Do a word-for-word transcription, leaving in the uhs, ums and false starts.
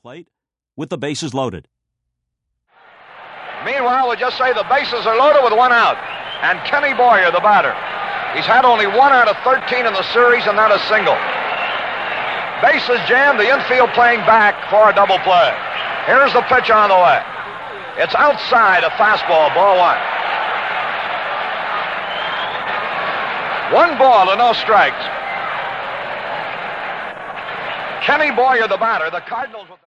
plate with the bases loaded. Meanwhile, we'll just say the bases are loaded with one out. And Kenny Boyer, the batter. He's had only one out of thirteen in the series and not a single. Bases jammed, the infield playing back for a double play. Here's the pitch on the way. It's outside, a fastball, ball one. One ball and no strikes. Kenny Boyer, the batter. The Cardinals...